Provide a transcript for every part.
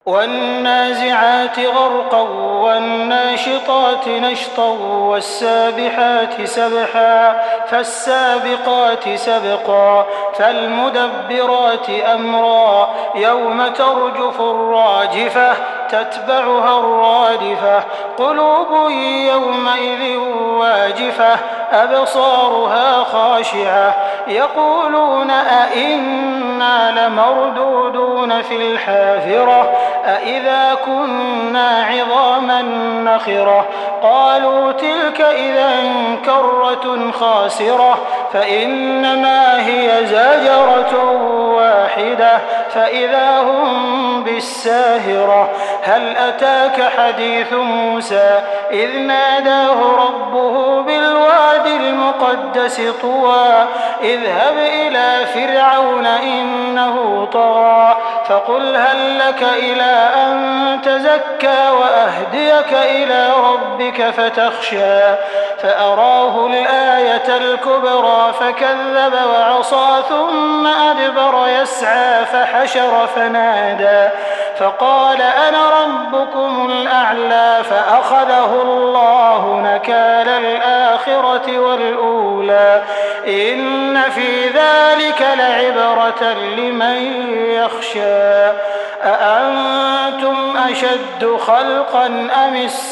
والنازعات غرقا والناشطات نشطا والسابحات سبحا فالسابقات سبقا فالمدبرات أمرا يوم ترجف الراجفة تتبعها الرادفة قلوب يومئذ واجفة أبصارها خاشعة يقولون أئنا لمردودون في الحافرة أئذا كنا عظاما نخرة قالوا تلك إذا كرة خاسرة فإنما هي زجرة واحدة فإذا هم بالساهرة هل أتاك حديث موسى إذ ناداه ربه بالوادي المقدس طوى اذهب إلى فرعون إنه طغى فقل هل لك إلى أن تزكى وأهديك إلى ربك فتخشى فأراه الآية الكبرى فكذب وعصى ثم أدبر يسعى فحشر فنادى فقال أنا ربكم الأعلى فأخذه الله نكال الآخرة والأولى إن في ذلك لعبرة لمن يخشى أأنتم أشد خلقا أم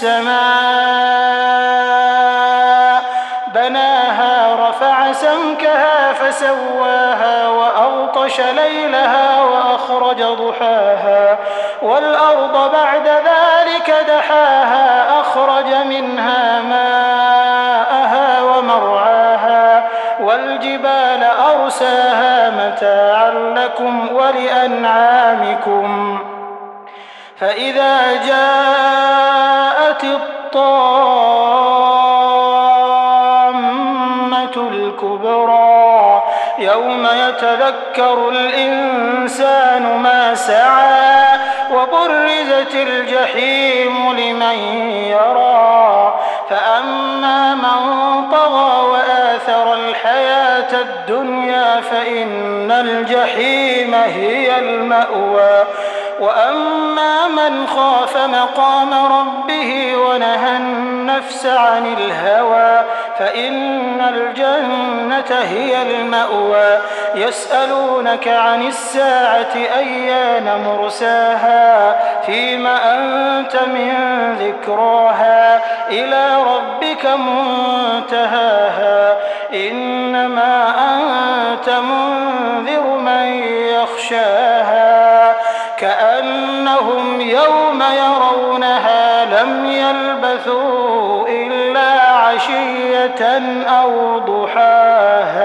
السماء بناها رفع سمكها فسواها وأغطش ليلها وأخرج ضحاها والأرض بعد ذلك دحاها أخرج منها ماءها ومرعاها والجبال أرساها متاعا لكم ولأنعامكم فإذا جاءت الطامة الكبرى يوم يتذكر الإنسان ما سعى وبرزت الجحيم لمن يرى فأما من طغى وآثر الحياة الدنيا فإن الجحيم هي المأوى وأما من خاف مقام ربه ونهى النفس عن الهوى فإن الجنة هي المأوى يسألونك عن الساعة أيان مرساها فيم أنت من ذكراها إلى ربك منتهاها إنما أنت منذر من يخشاها كأنهم يوم يرونها لم يلبثوا إلا عشية أو ضحاها.